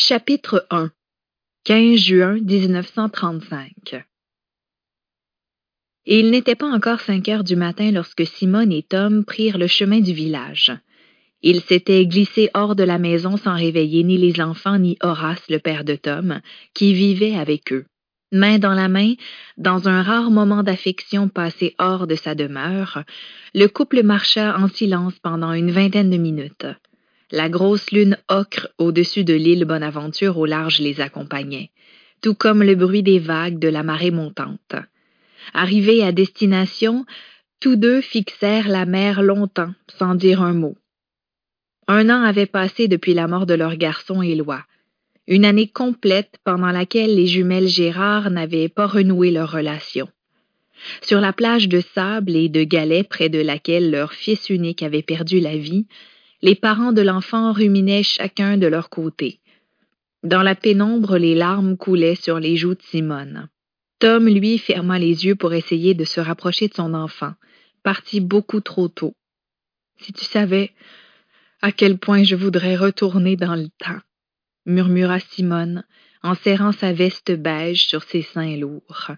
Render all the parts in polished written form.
Chapitre 1 15 juin 1935 Et il n'était pas encore 5 heures du matin lorsque Simone et Tom prirent le chemin du village. Ils s'étaient glissés hors de la maison sans réveiller ni les enfants ni Horace, le père de Tom, qui vivait avec eux. Main dans la main, dans un rare moment d'affection passé hors de sa demeure, le couple marcha en silence pendant une vingtaine de minutes. La grosse lune ocre au-dessus de l'île Bonaventure au large les accompagnait, tout comme le bruit des vagues de la marée montante. Arrivés à destination, tous deux fixèrent la mer longtemps, sans dire un mot. 1 an avait passé depuis la mort de leur garçon Éloi, une année complète pendant laquelle les jumelles Gérard n'avaient pas renoué leur relation. Sur la plage de sable et de galets près de laquelle leur fils unique avait perdu la vie, les parents de l'enfant ruminaient chacun de leur côté. Dans la pénombre, les larmes coulaient sur les joues de Simone. Tom, lui, ferma les yeux pour essayer de se rapprocher de son enfant, parti beaucoup trop tôt. « Si tu savais à quel point je voudrais retourner dans le temps », murmura Simone, en serrant sa veste beige sur ses seins lourds.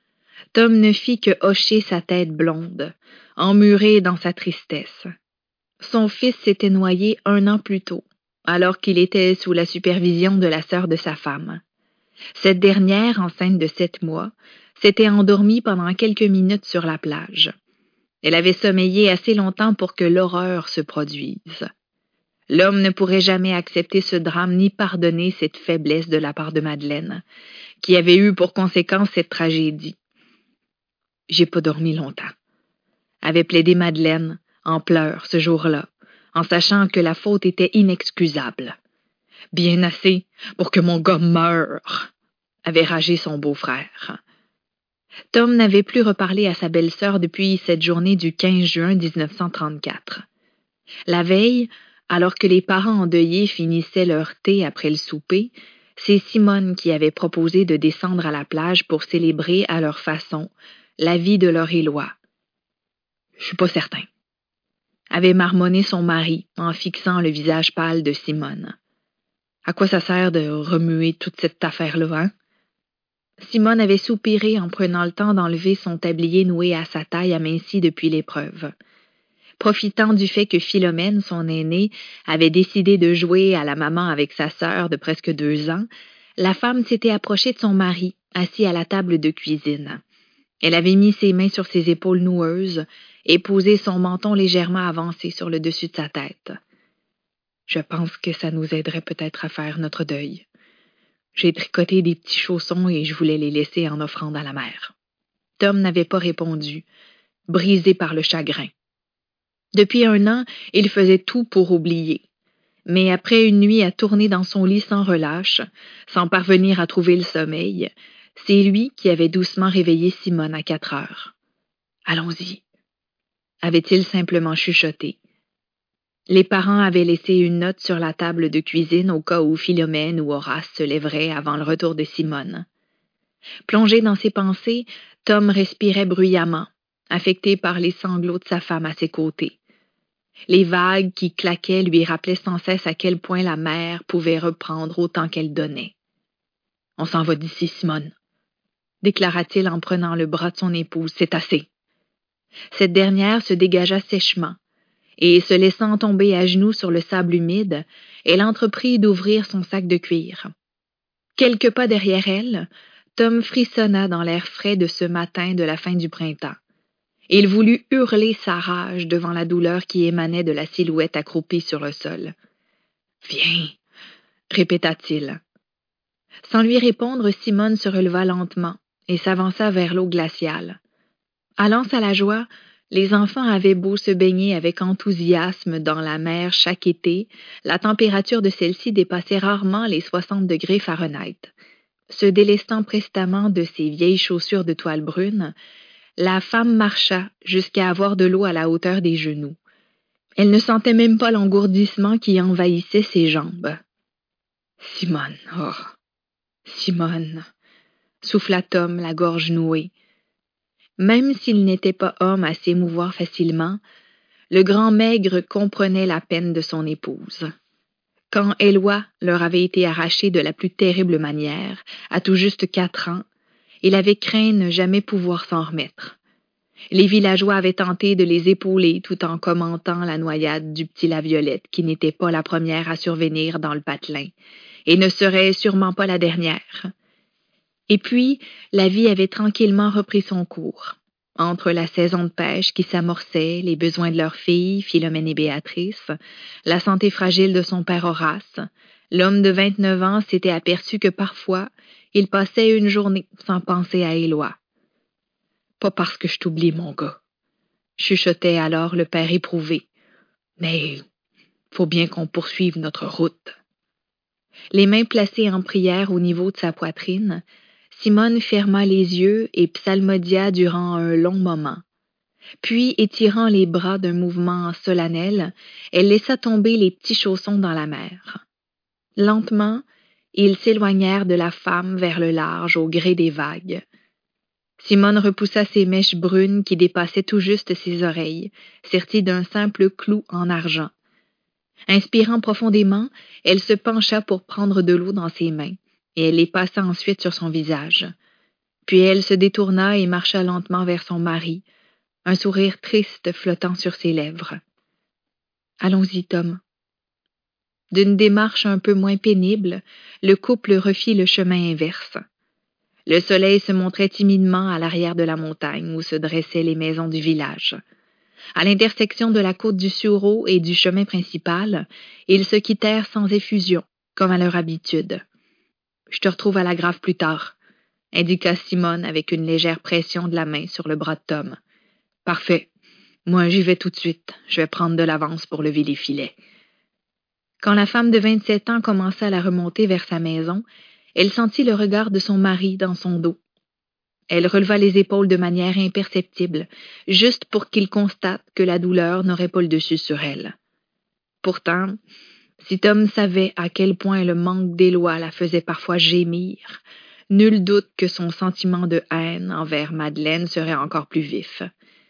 Tom ne fit que hocher sa tête blonde, emmurée dans sa tristesse. Son fils s'était noyé 1 an plus tôt, alors qu'il était sous la supervision de la sœur de sa femme. Cette dernière, enceinte de 7 mois, s'était endormie pendant quelques minutes sur la plage. Elle avait sommeillé assez longtemps pour que l'horreur se produise. L'homme ne pourrait jamais accepter ce drame ni pardonner cette faiblesse de la part de Madeleine, qui avait eu pour conséquence cette tragédie. « J'ai pas dormi longtemps », avait plaidé Madeleine, en pleurs ce jour-là, en sachant que la faute était inexcusable. « Bien assez pour que mon gars meure », avait ragé son beau-frère. Tom n'avait plus reparlé à sa belle-sœur depuis cette journée du 15 juin 1934. La veille, alors que les parents endeuillés finissaient leur thé après le souper, c'est Simone qui avait proposé de descendre à la plage pour célébrer à leur façon la vie de leur Éloi. « Je suis pas certain », avait marmonné son mari en fixant le visage pâle de Simone. « À quoi ça sert de remuer toute cette affaire-là, hein? » Simone avait soupiré en prenant le temps d'enlever son tablier noué à sa taille amincie depuis l'épreuve. Profitant du fait que Philomène, son aînée, avait décidé de jouer à la maman avec sa sœur de presque 2 ans, la femme s'était approchée de son mari, assis à la table de cuisine. Elle avait mis ses mains sur ses épaules noueuses et posé son menton légèrement avancé sur le dessus de sa tête. « Je pense que ça nous aiderait peut-être à faire notre deuil. J'ai tricoté des petits chaussons et je voulais les laisser en offrande à la mère. » Tom n'avait pas répondu, brisé par le chagrin. Depuis 1 an, il faisait tout pour oublier. Mais après une nuit à tourner dans son lit sans relâche, sans parvenir à trouver le sommeil, c'est lui qui avait doucement réveillé Simone à 4 heures. « Allons-y », avait-il simplement chuchoté. Les parents avaient laissé une note sur la table de cuisine au cas où Philomène ou Horace se lèveraient avant le retour de Simone. Plongé dans ses pensées, Tom respirait bruyamment, affecté par les sanglots de sa femme à ses côtés. Les vagues qui claquaient lui rappelaient sans cesse à quel point la mer pouvait reprendre autant qu'elle donnait. « On s'en va d'ici, Simone », déclara-t-il en prenant le bras de son épouse. « C'est assez. » Cette dernière se dégagea sèchement, et se laissant tomber à genoux sur le sable humide, elle entreprit d'ouvrir son sac de cuir. Quelques pas derrière elle, Tom frissonna dans l'air frais de ce matin de la fin du printemps. Il voulut hurler sa rage devant la douleur qui émanait de la silhouette accroupie sur le sol. « Viens », répéta-t-il. Sans lui répondre, Simone se releva lentement et s'avança vers l'eau glaciale. Allant à la joie, les enfants avaient beau se baigner avec enthousiasme dans la mer chaque été, la température de celle-ci dépassait rarement les 60 degrés Fahrenheit. Se délestant prestement de ses vieilles chaussures de toile brune, la femme marcha jusqu'à avoir de l'eau à la hauteur des genoux. Elle ne sentait même pas l'engourdissement qui envahissait ses jambes. « Simone, oh, Simone », souffla Tom, la gorge nouée. Même s'il n'était pas homme à s'émouvoir facilement, le grand maigre comprenait la peine de son épouse. Quand Éloi leur avait été arraché de la plus terrible manière, à tout juste 4 ans, il avait craint ne jamais pouvoir s'en remettre. Les villageois avaient tenté de les épauler tout en commentant la noyade du petit Laviolette, qui n'était pas la première à survenir dans le patelin, et ne serait sûrement pas la dernière. Et puis, la vie avait tranquillement repris son cours. Entre la saison de pêche qui s'amorçait, les besoins de leurs filles, Philomène et Béatrice, la santé fragile de son père Horace, l'homme de 29 ans s'était aperçu que parfois, il passait une journée sans penser à Éloi. « Pas parce que je t'oublie, mon gars », chuchotait alors le père éprouvé. « Mais faut bien qu'on poursuive notre route. » Les mains placées en prière au niveau de sa poitrine, Simone ferma les yeux et psalmodia durant un long moment. Puis, étirant les bras d'un mouvement solennel, elle laissa tomber les petits chaussons dans la mer. Lentement, ils s'éloignèrent de la femme vers le large au gré des vagues. Simone repoussa ses mèches brunes qui dépassaient tout juste ses oreilles, serties d'un simple clou en argent. Inspirant profondément, elle se pencha pour prendre de l'eau dans ses mains, et elle les passa ensuite sur son visage. Puis elle se détourna et marcha lentement vers son mari, un sourire triste flottant sur ses lèvres. « Allons-y, Tom. » D'une démarche un peu moins pénible, le couple refit le chemin inverse. Le soleil se montrait timidement à l'arrière de la montagne où se dressaient les maisons du village. À l'intersection de la côte du Sureau et du chemin principal, ils se quittèrent sans effusion, comme à leur habitude. « Je te retrouve à la grave plus tard », indiqua Simone avec une légère pression de la main sur le bras de Tom. « Parfait. Moi, j'y vais tout de suite. Je vais prendre de l'avance pour lever les filets. » Quand la femme de 27 ans commença à la remonter vers sa maison, elle sentit le regard de son mari dans son dos. Elle releva les épaules de manière imperceptible, juste pour qu'il constate que la douleur n'aurait pas le dessus sur elle. Pourtant, si Tom savait à quel point le manque d'Éloi la faisait parfois gémir, nul doute que son sentiment de haine envers Madeleine serait encore plus vif.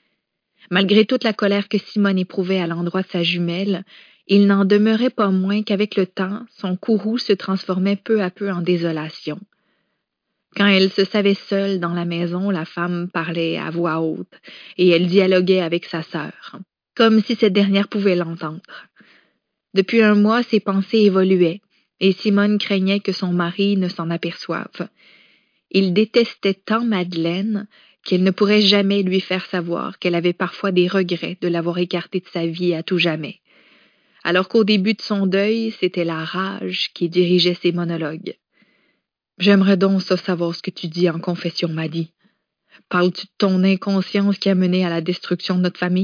Malgré toute la colère que Simone éprouvait à l'endroit de sa jumelle, il n'en demeurait pas moins qu'avec le temps, son courroux se transformait peu à peu en désolation. Quand elle se savait seule dans la maison, la femme parlait à voix haute et elle dialoguait avec sa sœur, comme si cette dernière pouvait l'entendre. Depuis un mois, ses pensées évoluaient et Simone craignait que son mari ne s'en aperçoive. Il détestait tant Madeleine qu'elle ne pourrait jamais lui faire savoir qu'elle avait parfois des regrets de l'avoir écartée de sa vie à tout jamais. Alors qu'au début de son deuil, c'était la rage qui dirigeait ses monologues. « J'aimerais donc ça savoir ce que tu dis en confession, Maddy. Parles-tu de ton inconscience qui a mené à la destruction de notre famille? »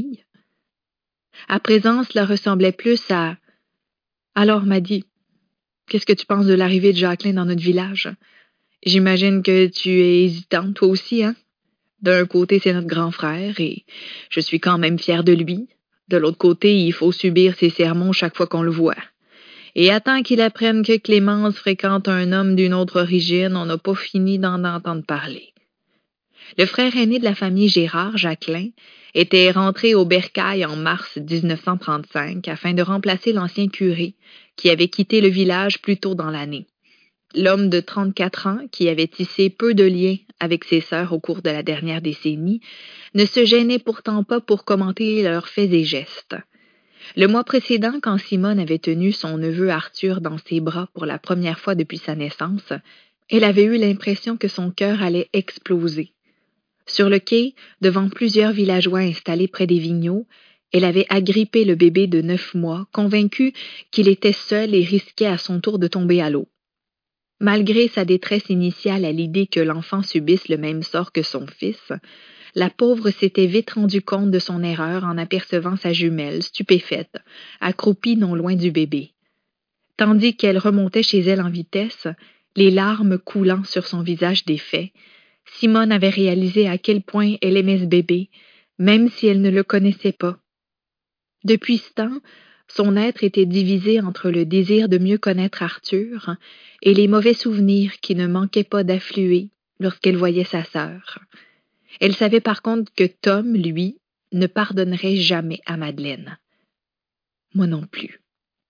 À présent, cela ressemblait plus à « Alors, Maddy, qu'est-ce que tu penses de l'arrivée de Jacqueline dans notre village? J'imagine que tu es hésitante, toi aussi, hein? D'un côté, c'est notre grand frère et je suis quand même fière de lui. De l'autre côté, il faut subir ses sermons chaque fois qu'on le voit. Et attends qu'il apprenne que Clémence fréquente un homme d'une autre origine, on n'a pas fini d'en entendre parler. » Le frère aîné de la famille Gérard, Jacquelin, était rentré au Bercail en mars 1935 afin de remplacer l'ancien curé qui avait quitté le village plus tôt dans l'année. L'homme de 34 ans, qui avait tissé peu de liens avec ses sœurs au cours de la dernière décennie, ne se gênait pourtant pas pour commenter leurs faits et gestes. Le mois précédent, quand Simone avait tenu son neveu Arthur dans ses bras pour la première fois depuis sa naissance, elle avait eu l'impression que son cœur allait exploser. Sur le quai, devant plusieurs villageois installés près des vigneaux, elle avait agrippé le bébé de 9 mois, convaincue qu'il était seul et risquait à son tour de tomber à l'eau. Malgré sa détresse initiale à l'idée que l'enfant subisse le même sort que son fils, la pauvre s'était vite rendue compte de son erreur en apercevant sa jumelle, stupéfaite, accroupie non loin du bébé. Tandis qu'elle remontait chez elle en vitesse, les larmes coulant sur son visage défait, Simone avait réalisé à quel point elle aimait ce bébé, même si elle ne le connaissait pas. Depuis ce temps, son être était divisé entre le désir de mieux connaître Arthur et les mauvais souvenirs qui ne manquaient pas d'affluer lorsqu'elle voyait sa sœur. Elle savait par contre que Tom, lui, ne pardonnerait jamais à Madeleine. Moi non plus.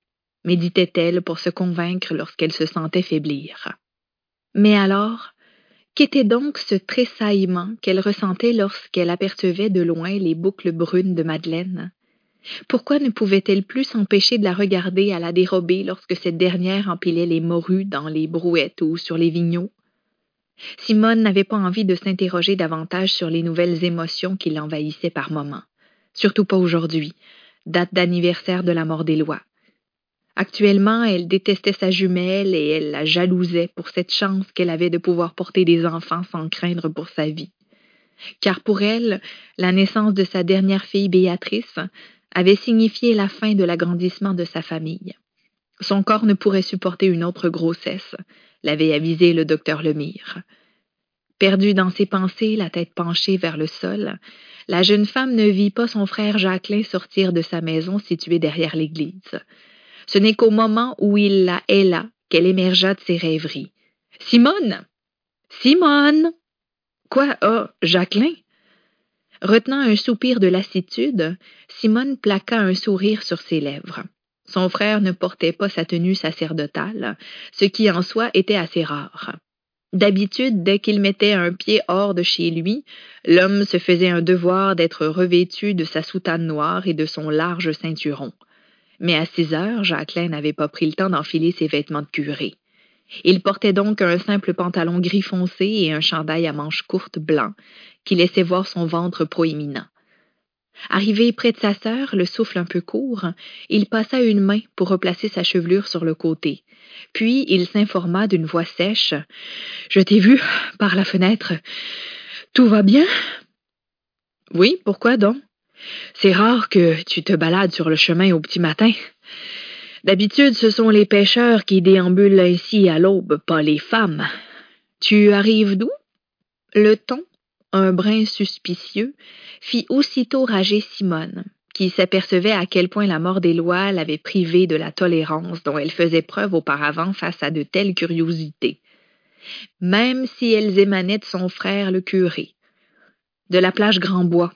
méditait-elle pour se convaincre lorsqu'elle se sentait faiblir. Mais alors, qu'était donc ce tressaillement qu'elle ressentait lorsqu'elle apercevait de loin les boucles brunes de Madeleine? Pourquoi ne pouvait-elle plus s'empêcher de la regarder à la dérobée lorsque cette dernière empilait les morues dans les brouettes ou sur les vigneaux? Simone n'avait pas envie de s'interroger davantage sur les nouvelles émotions qui l'envahissaient par moments. Surtout pas aujourd'hui, date d'anniversaire de la mort d'Éloi. Actuellement, elle détestait sa jumelle et elle la jalousait pour cette chance qu'elle avait de pouvoir porter des enfants sans craindre pour sa vie. Car pour elle, la naissance de sa dernière fille Béatrice avait signifié la fin de l'agrandissement de sa famille. Son corps ne pourrait supporter une autre grossesse, l'avait avisé le docteur Lemire. Perdue dans ses pensées, la tête penchée vers le sol, la jeune femme ne vit pas son frère Jacquelin sortir de sa maison située derrière l'église. Ce n'est qu'au moment où il la héla qu'elle émergea de ses rêveries. « Simone! Simone! » « Quoi? Ah, Jacquelin? » Retenant un soupir de lassitude, Simone plaqua un sourire sur ses lèvres. Son frère ne portait pas sa tenue sacerdotale, ce qui en soi était assez rare. D'habitude, dès qu'il mettait un pied hors de chez lui, l'homme se faisait un devoir d'être revêtu de sa soutane noire et de son large ceinturon. Mais à 6 heures, Jacquelin n'avait pas pris le temps d'enfiler ses vêtements de curé. Il portait donc un simple pantalon gris foncé et un chandail à manches courtes blanc, qui laissait voir son ventre proéminent. Arrivé près de sa sœur, le souffle un peu court, il passa une main pour replacer sa chevelure sur le côté. Puis il s'informa d'une voix sèche. « Je t'ai vu par la fenêtre. Tout va bien? »« Oui, pourquoi donc? C'est rare que tu te balades sur le chemin au petit matin. D'habitude, ce sont les pêcheurs qui déambulent ainsi à l'aube, pas les femmes. Tu arrives d'où? » Le ton, un brin suspicieux, fit aussitôt rager Simone, qui s'apercevait à quel point la mort d'Éloi l'avait privée de la tolérance dont elle faisait preuve auparavant face à de telles curiosités, même si elles émanaient de son frère le curé. De la plage Grandbois.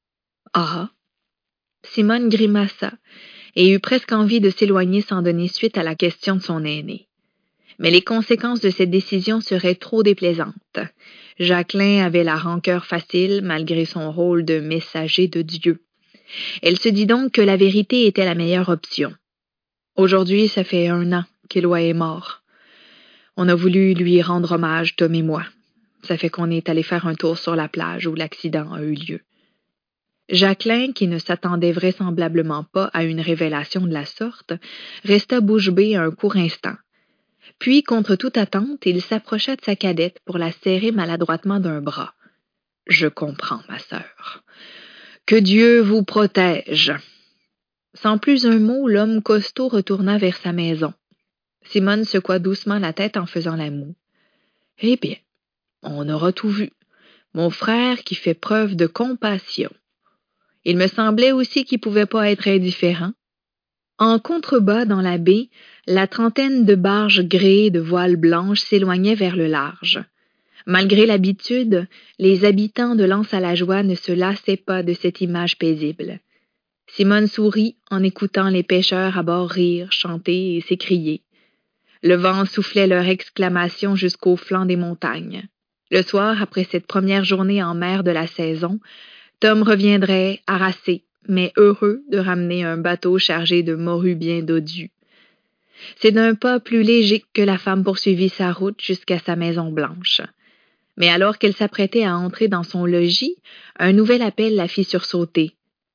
Ah! Simone grimaça et eut presque envie de s'éloigner sans donner suite à la question de son aîné. Mais les conséquences de cette décision seraient trop déplaisantes. Jacquelin avait la rancœur facile malgré son rôle de messager de Dieu. Elle se dit donc que la vérité était la meilleure option. Aujourd'hui, ça fait 1 an qu'Éloi est mort. On a voulu lui rendre hommage, Tom et moi. Ça fait qu'on est allé faire un tour sur la plage où l'accident a eu lieu. Jacquelin, qui ne s'attendait vraisemblablement pas à une révélation de la sorte, resta bouche bée un court instant. Puis, contre toute attente, il s'approcha de sa cadette pour la serrer maladroitement d'un bras. « Je comprends, ma sœur. Que Dieu vous protège. » Sans plus un mot, l'homme costaud retourna vers sa maison. Simone secoua doucement la tête en faisant la moue. « Eh bien, on aura tout vu. Mon frère qui fait preuve de compassion. Il me semblait aussi qu'il pouvait pas être indifférent. » En contrebas dans la baie, la trentaine de barges gréées de voiles blanches s'éloignaient vers le large. Malgré l'habitude, les habitants de l'Anse-à-la-Joie ne se lassaient pas de cette image paisible. Simone sourit en écoutant les pêcheurs à bord rire, chanter et s'écrier. Le vent soufflait leurs exclamations jusqu'au flanc des montagnes. Le soir, après cette première journée en mer de la saison, Tom reviendrait harassé, mais heureux de ramener un bateau chargé de morues bien dodues. C'est d'un pas plus léger que la femme poursuivit sa route jusqu'à sa maison blanche. Mais alors qu'elle s'apprêtait à entrer dans son logis, un nouvel appel la fit sursauter.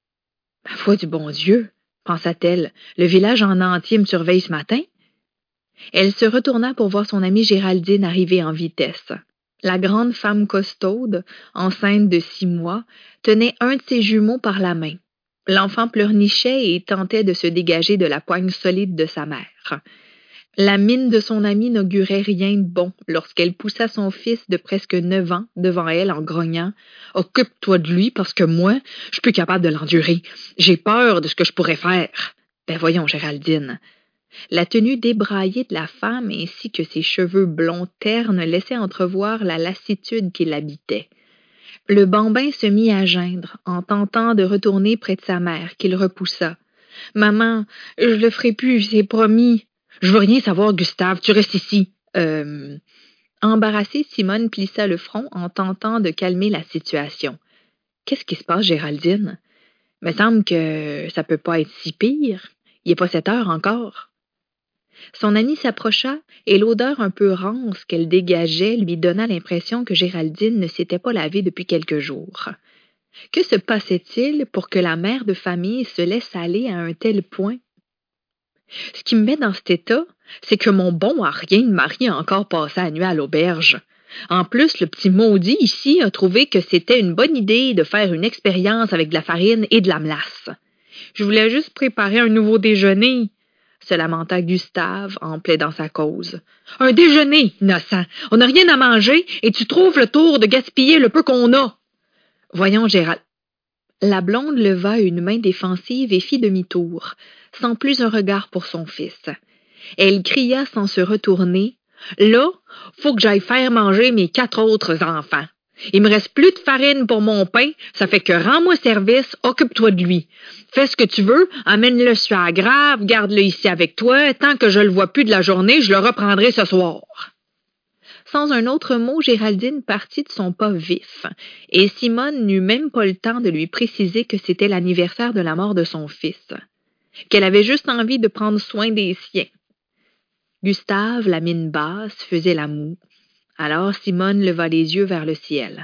« Ma foi du bon Dieu, pensa-t-elle, le village en entier me surveille ce matin. » Elle se retourna pour voir son amie Géraldine arriver en vitesse. La grande femme costaude, enceinte de 6 mois, tenait un de ses jumeaux par la main. L'enfant pleurnichait et tentait de se dégager de la poigne solide de sa mère. La mine de son amie n'augurait rien de bon lorsqu'elle poussa son fils de presque 9 ans devant elle en grognant « Occupe-toi de lui parce que moi, je suis plus capable de l'endurer. J'ai peur de ce que je pourrais faire. » Ben voyons, Géraldine. La tenue débraillée de la femme ainsi que ses cheveux blonds ternes laissaient entrevoir la lassitude qui l'habitait. Le bambin se mit à geindre en tentant de retourner près de sa mère, qu'il repoussa. Maman, je le ferai plus, c'est promis. Je veux rien savoir, Gustave, tu restes ici. Embarrassée, Simone plissa le front en tentant de calmer la situation. Qu'est-ce qui se passe, Géraldine? Me semble que ça peut pas être si pire. Il est pas 7 heures encore. Son amie s'approcha et l'odeur un peu rance qu'elle dégageait lui donna l'impression que Géraldine ne s'était pas lavée depuis quelques jours. Que se passait-il pour que la mère de famille se laisse aller à un tel point? Ce qui me met dans cet état, c'est que mon bon à rien de mari a encore passé la nuit à l'auberge. En plus, le petit maudit ici a trouvé que c'était une bonne idée de faire une expérience avec de la farine et de la melasse. Je voulais juste préparer un nouveau déjeuner, se lamenta Gustave en plaidant sa cause. Un déjeuner, innocent. On n'a rien à manger et tu trouves le tour de gaspiller le peu qu'on a. Voyons, Gérald. La blonde leva une main défensive et fit demi-tour, sans plus un regard pour son fils. Elle cria sans se retourner. Là, faut que j'aille faire manger mes 4 autres enfants. Il me reste plus de farine pour mon pain, ça fait que rends-moi service, occupe-toi de lui. Fais ce que tu veux, amène-le sur la grave, garde-le ici avec toi, tant que je le vois plus de la journée, je le reprendrai ce soir. Sans un autre mot, Géraldine partit de son pas vif, et Simone n'eut même pas le temps de lui préciser que c'était l'anniversaire de la mort de son fils, qu'elle avait juste envie de prendre soin des siens. Gustave, la mine basse, faisait la moue. Alors Simone leva les yeux vers le ciel.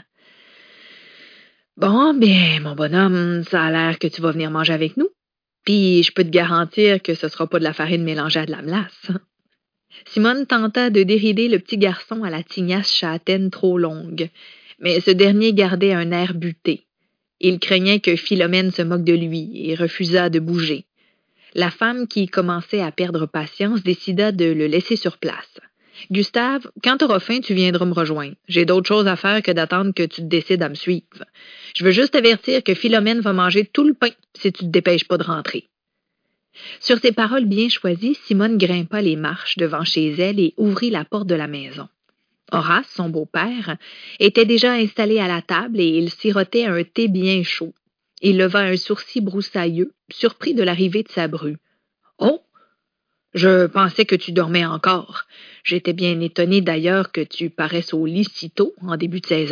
« Bon, bien, mon bonhomme, ça a l'air que tu vas venir manger avec nous. Puis je peux te garantir que ce sera pas de la farine mélangée à de la melasse. » Simone tenta de dérider le petit garçon à la tignasse châtaine trop longue, mais ce dernier gardait un air buté. Il craignait que Philomène se moque de lui et refusa de bouger. La femme, qui commençait à perdre patience, décida de le laisser sur place. « Gustave, quand t'auras faim, tu viendras me rejoindre. J'ai d'autres choses à faire que d'attendre que tu te décides à me suivre. Je veux juste avertir que Philomène va manger tout le pain si tu te dépêches pas de rentrer. » Sur ces paroles bien choisies, Simone grimpa les marches devant chez elle et ouvrit la porte de la maison. Horace, son beau-père, était déjà installé à la table et il sirotait un thé bien chaud. Il leva un sourcil broussailleux, surpris de l'arrivée de sa bru. « Oh! Je pensais que tu dormais encore. J'étais bien étonnée d'ailleurs que tu paraisses au lit si tôt, en début de saison. »«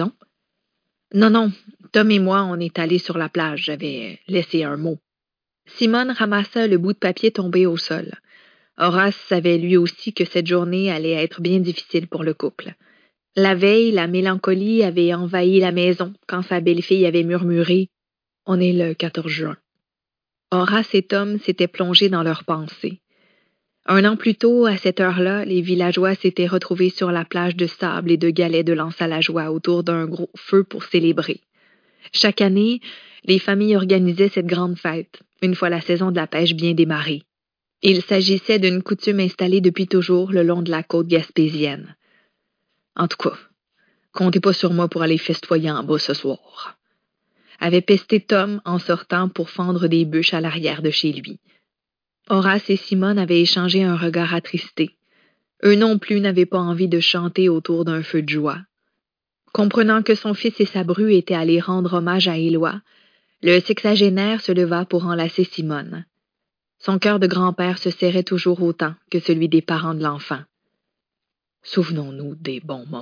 Non, Tom et moi, on est allés sur la plage. J'avais laissé un mot. » Simone ramassa le bout de papier tombé au sol. Horace savait lui aussi que cette journée allait être bien difficile pour le couple. La veille, la mélancolie avait envahi la maison quand sa belle-fille avait murmuré « On est le 14 juin. » Horace et Tom s'étaient plongés dans leurs pensées. Un an plus tôt, à cette heure-là, les villageois s'étaient retrouvés sur la plage de sable et de galets de lance à la joie autour d'un gros feu pour célébrer. Chaque année, les familles organisaient cette grande fête, une fois la saison de la pêche bien démarrée. Il s'agissait d'une coutume installée depuis toujours le long de la côte gaspésienne. En tout cas, comptez pas sur moi pour aller festoyer en bas ce soir. Avait pesté Tom en sortant pour fendre des bûches à l'arrière de chez lui. Horace et Simone avaient échangé un regard attristé. Eux non plus n'avaient pas envie de chanter autour d'un feu de joie. Comprenant que son fils et sa bru étaient allés rendre hommage à Éloi, le sexagénaire se leva pour enlacer Simone. Son cœur de grand-père se serrait toujours autant que celui des parents de l'enfant. « Souvenons-nous des bons moments, »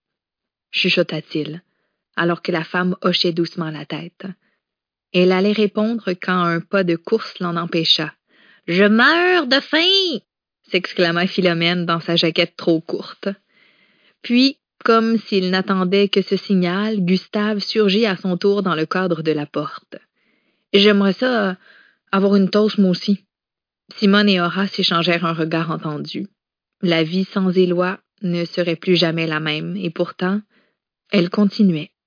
chuchota-t-il, alors que la femme hochait doucement la tête. Elle allait répondre quand un pas de course l'en empêcha. « Je meurs de faim !» s'exclama Philomène dans sa jaquette trop courte. Puis, comme s'il n'attendait que ce signal, Gustave surgit à son tour dans le cadre de la porte. « J'aimerais ça avoir une toast, moi aussi. » Simone et Horace échangèrent un regard entendu. La vie sans Éloi ne serait plus jamais la même, et pourtant, elle continuait.